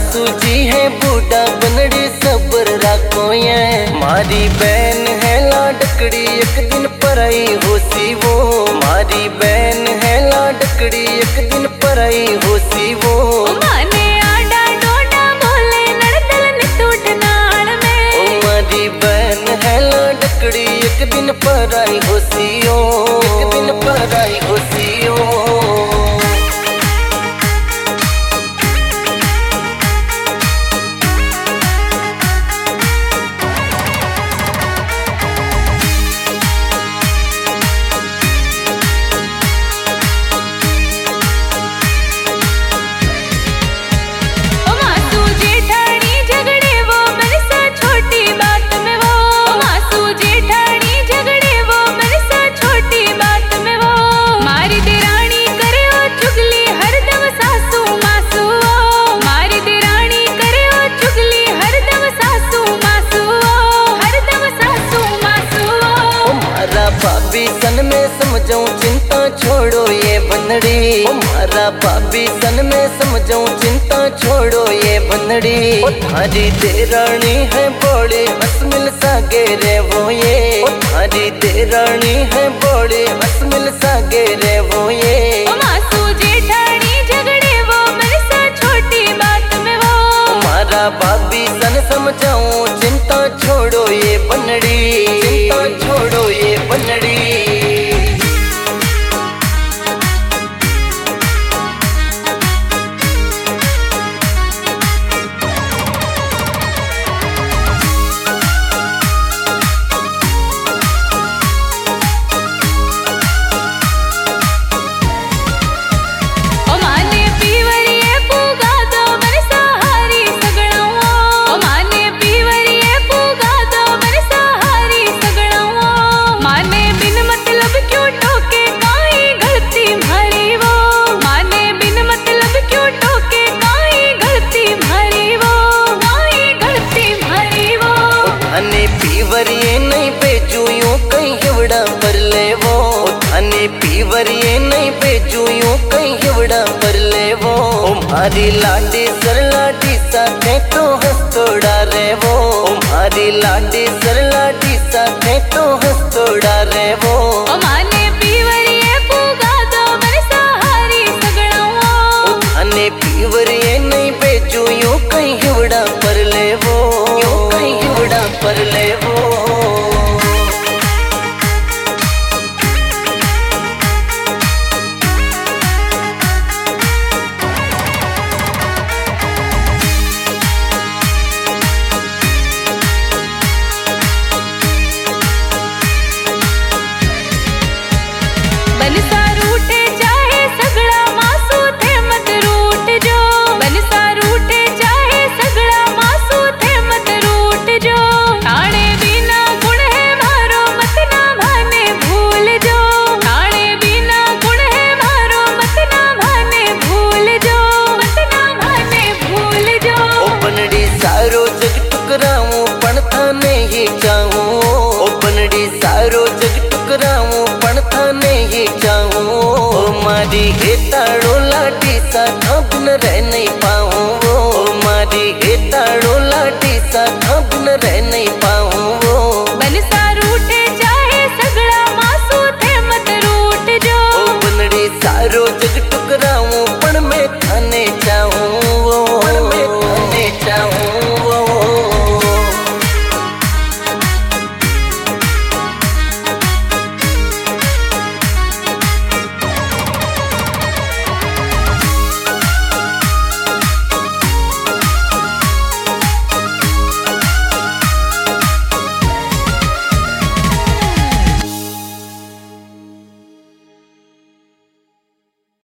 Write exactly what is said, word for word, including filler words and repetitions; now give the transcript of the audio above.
सासू जी है बूढ़ा बनड़ी सब्र राखो ये। मारी बहन है लाडकड़ी एक दिन पराई होसी वो। मारी बहन है लाडकड़ी एक दिन पराई होसी वो। माने आडा डोडा बोले नड़दल नितुट नाल में। ओ मारी बहन है लाडकड़ी एक दिन पराई होसी ओ। एक दिन पराई होसी ओ। भाभी सन में समझाऊं चिंता छोड़ो ये बनड़ी। मारा भाभी सन में समझाऊं चिंता छोड़ो ये बनड़ी। थारी देरानी है बोले हसमिल सागे रे वो ये। थारी देरानी है बोले हसमिल सागे रे वो ये। मासू जेठानी झगड़े वो मेरे से छोटी बात में वो। मारा भाभी सन समझाऊं चिंता छोड़ो ये बनड़ी। चिंता छोड़ो ये बनड़ी। पीवरिए नहीं भेजू यूं कहीं हिवड़ा पर ले वो। थाने पीवरिए नहीं भेजू यूं कहीं हिवड़ा पर ले वो। ओ मारी लाडी सर लाडी साथे तो हंस तोड़ा रे वो। ओ मारी लाडी सर लाडी साथे तो हंस तोड़ा रे वो। ओ माने पीवरिए पूगा दो मेरे सहारी सगड़ा वो। थाने पीवरिए नहीं भेजू यूं कहीं हिवड़ा पर ले वो। यूं कहीं हिवड़ा पर ले वो। बनसा रूठे चाहे सगड़ा मासू थे मत रूठ जो। बनसा रूठे चाहे सगड़ा मासू थे मत रूठ जो। ठाणे बिना गुण है मारो मत ना भाने भूल जो। ठाणे बिना गुण है मारो मत ना भाने भूल जो। मत ना भाने भूल जो। ओ बनड़ी सारो जग टुकराऊं पण थाने ही चाहूं। ओ बनड़ी सारो जग टुकराऊं पण थाने ही चाहूं। ओ मारी हेताड़ो लाडी साथा बिन रह नहीं पाऊं। ओ मारी हेताड़ो लाडी साथा बिन रह नहीं